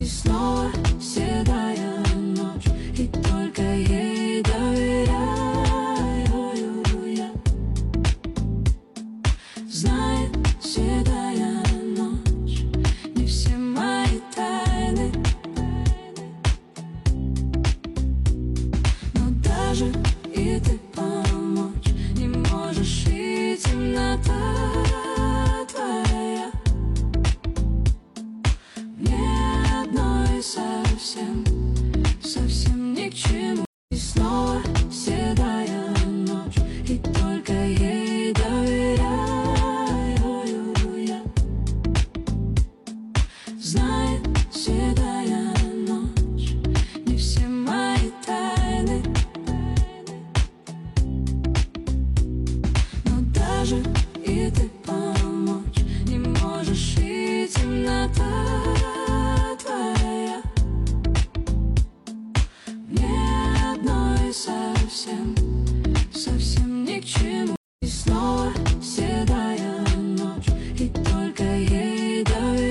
снова седая ночь, и только ей доверяю я. Знает седая ночь не все мои тайны, но даже и ты помочь не можешь, и темнота твоя мне одной совсем, совсем ни к чему. И снова седая ночь, и только ей доверяю я. Знает седая ночь не все мои тайны, но даже и ты помочь не можешь, и темнота мне одной совсем.